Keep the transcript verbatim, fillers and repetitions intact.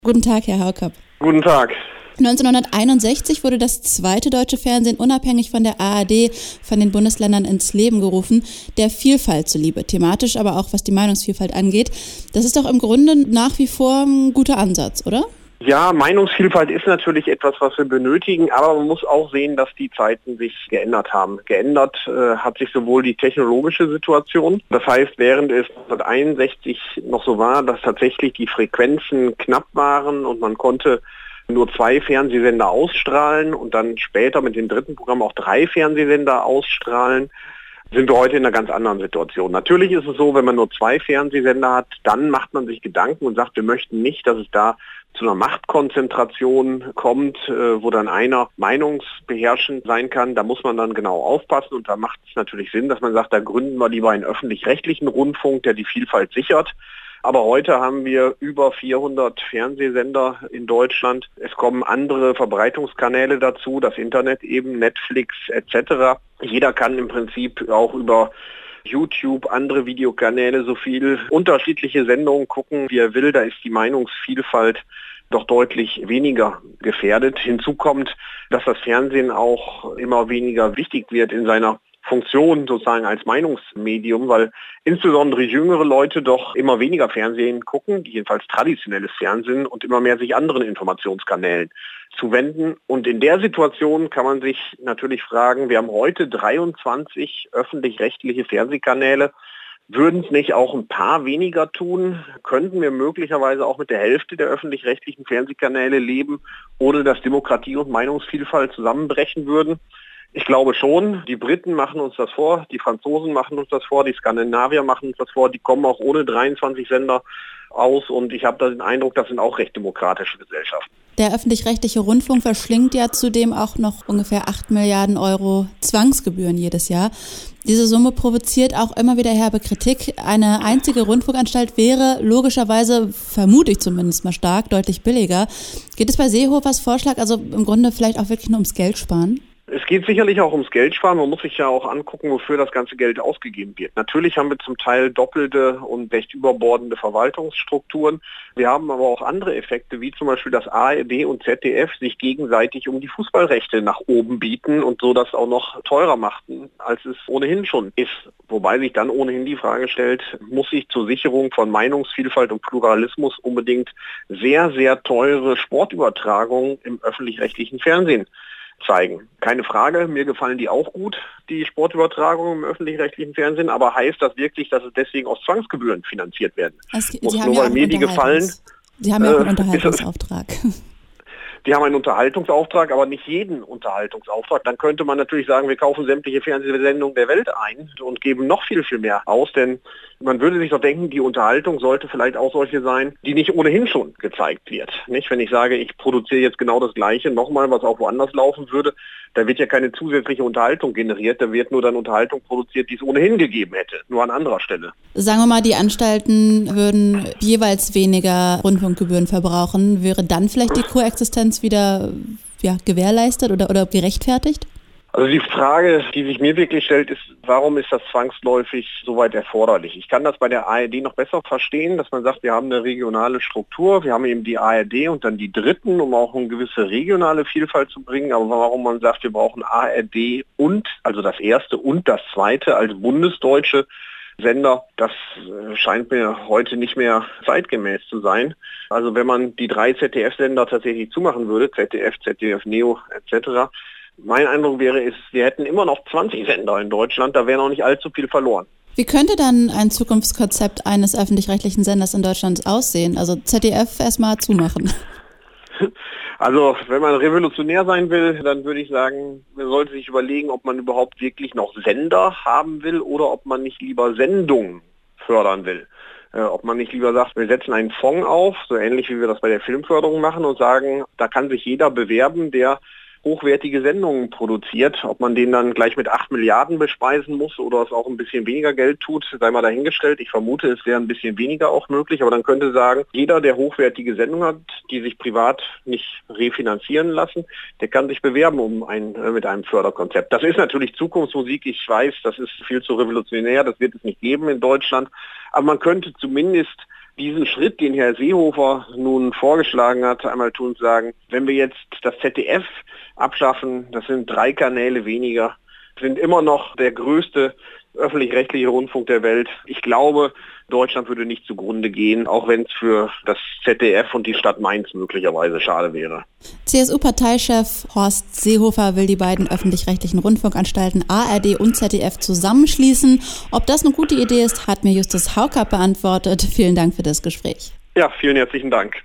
Guten Tag, Herr Haukapp. Guten Tag. neunzehnhunderteinundsechzig wurde das zweite deutsche Fernsehen unabhängig von der A R D von den Bundesländern ins Leben gerufen, der Vielfalt zuliebe, thematisch, aber auch was die Meinungsvielfalt angeht. Das ist doch im Grunde nach wie vor ein guter Ansatz, oder? Ja, Meinungsvielfalt ist natürlich etwas, was wir benötigen, aber man muss auch sehen, dass die Zeiten sich geändert haben. Geändert äh, hat sich sowohl die technologische Situation, das heißt, während es neunzehnhunderteinundsechzig noch so war, dass tatsächlich die Frequenzen knapp waren und man konnte nur zwei Fernsehsender ausstrahlen und dann später mit dem dritten Programm auch drei Fernsehsender ausstrahlen, sind wir heute in einer ganz anderen Situation. Natürlich ist es so, wenn man nur zwei Fernsehsender hat, dann macht man sich Gedanken und sagt, wir möchten nicht, dass es da zu einer Machtkonzentration kommt, wo dann einer meinungsbeherrschend sein kann. Da muss man dann genau aufpassen und da macht es natürlich Sinn, dass man sagt, da gründen wir lieber einen öffentlich-rechtlichen Rundfunk, der die Vielfalt sichert. Aber heute haben wir über vierhundert Fernsehsender in Deutschland. Es kommen andere Verbreitungskanäle dazu, das Internet eben, Netflix et cetera. Jeder kann im Prinzip auch über YouTube, andere Videokanäle so viel unterschiedliche Sendungen gucken, wie er will. Da ist die Meinungsvielfalt doch deutlich weniger gefährdet. Hinzu kommt, dass das Fernsehen auch immer weniger wichtig wird in seiner Funktion sozusagen als Meinungsmedium, weil insbesondere jüngere Leute doch immer weniger Fernsehen gucken, jedenfalls traditionelles Fernsehen, und immer mehr sich anderen Informationskanälen zuwenden. Und in der Situation kann man sich natürlich fragen, wir haben heute dreiundzwanzig öffentlich-rechtliche Fernsehkanäle. Würden es nicht auch ein paar weniger tun? Könnten wir möglicherweise auch mit der Hälfte der öffentlich-rechtlichen Fernsehkanäle leben, ohne dass Demokratie und Meinungsvielfalt zusammenbrechen würden? Ich glaube schon, die Briten machen uns das vor, die Franzosen machen uns das vor, die Skandinavier machen uns das vor, die kommen auch ohne dreiundzwanzig Sender aus und ich habe da den Eindruck, das sind auch recht demokratische Gesellschaften. Der öffentlich-rechtliche Rundfunk verschlingt ja zudem auch noch ungefähr acht Milliarden Euro Zwangsgebühren jedes Jahr. Diese Summe provoziert auch immer wieder herbe Kritik. Eine einzige Rundfunkanstalt wäre logischerweise, vermute ich zumindest mal stark, deutlich billiger. Geht es bei Seehofers Vorschlag also im Grunde vielleicht auch wirklich nur ums Geld sparen? Es geht sicherlich auch ums Geld sparen. Man muss sich ja auch angucken, wofür das ganze Geld ausgegeben wird. Natürlich haben wir zum Teil doppelte und recht überbordende Verwaltungsstrukturen. Wir haben aber auch andere Effekte, wie zum Beispiel, dass A R D und Z D F sich gegenseitig um die Fußballrechte nach oben bieten und so das auch noch teurer machten, als es ohnehin schon ist. Wobei sich dann ohnehin die Frage stellt, muss sich zur Sicherung von Meinungsvielfalt und Pluralismus unbedingt sehr, sehr teure Sportübertragungen im öffentlich-rechtlichen Fernsehen zeigen. Keine Frage, mir gefallen die auch gut, die Sportübertragungen im öffentlich-rechtlichen Fernsehen, aber heißt das wirklich, dass es deswegen aus Zwangsgebühren finanziert werden? Also, Muss Sie haben nur, ja weil mir die gefallen. Sie haben ja auch einen äh, Unterhaltungsauftrag. Die haben einen Unterhaltungsauftrag, aber nicht jeden Unterhaltungsauftrag. Dann könnte man natürlich sagen, wir kaufen sämtliche Fernsehsendungen der Welt ein und geben noch viel, viel mehr aus. Denn man würde sich doch denken, die Unterhaltung sollte vielleicht auch solche sein, die nicht ohnehin schon gezeigt wird. Nicht, wenn ich sage, ich produziere jetzt genau das Gleiche nochmal, was auch woanders laufen würde, da wird ja keine zusätzliche Unterhaltung generiert. Da wird nur dann Unterhaltung produziert, die es ohnehin gegeben hätte, nur an anderer Stelle. Sagen wir mal, die Anstalten würden jeweils weniger Rundfunkgebühren verbrauchen. Wäre dann vielleicht die Koexistenz wieder ja, gewährleistet oder, oder gerechtfertigt? Also die Frage, die sich mir wirklich stellt, ist, warum ist das zwangsläufig so weit erforderlich? Ich kann das bei der A R D noch besser verstehen, dass man sagt, wir haben eine regionale Struktur, wir haben eben die A R D und dann die Dritten, um auch eine gewisse regionale Vielfalt zu bringen. Aber warum man sagt, wir brauchen A R D und, also das erste und das zweite als bundesdeutsche Sender, das scheint mir heute nicht mehr zeitgemäß zu sein. Also wenn man die drei Z D F-Sender tatsächlich zumachen würde, Z D F, Z D F Neo et cetera, mein Eindruck wäre, ist, wir hätten immer noch zwanzig Sender in Deutschland, da wäre noch nicht allzu viel verloren. Wie könnte dann ein Zukunftskonzept eines öffentlich-rechtlichen Senders in Deutschland aussehen? Also Z D F erstmal zumachen. Also wenn man revolutionär sein will, dann würde ich sagen, man sollte sich überlegen, ob man überhaupt wirklich noch Sender haben will oder ob man nicht lieber Sendungen fördern will. Äh, ob man nicht lieber sagt, wir setzen einen Fonds auf, so ähnlich wie wir das bei der Filmförderung machen und sagen, da kann sich jeder bewerben, der hochwertige Sendungen produziert. Ob man den dann gleich mit acht Milliarden bespeisen muss oder es auch ein bisschen weniger Geld tut, sei mal dahingestellt. Ich vermute, es wäre ein bisschen weniger auch möglich, aber dann könnte sagen, jeder, der hochwertige Sendungen hat, die sich privat nicht refinanzieren lassen, der kann sich bewerben um ein, äh, mit einem Förderkonzept. Das ist natürlich Zukunftsmusik. Ich weiß, das ist viel zu revolutionär, das wird es nicht geben in Deutschland. Aber man könnte zumindest diesen Schritt, den Herr Seehofer nun vorgeschlagen hat, einmal tun zu sagen, wenn wir jetzt das Z D F abschaffen, das sind drei Kanäle weniger, sind immer noch der größte öffentlich-rechtliche Rundfunk der Welt. Ich glaube, Deutschland würde nicht zugrunde gehen, auch wenn es für das Z D F und die Stadt Mainz möglicherweise schade wäre. C S U-Parteichef Horst Seehofer will die beiden öffentlich-rechtlichen Rundfunkanstalten A R D und Z D F zusammenschließen. Ob das eine gute Idee ist, hat mir Justus Haukapp beantwortet. Vielen Dank für das Gespräch. Ja, vielen herzlichen Dank.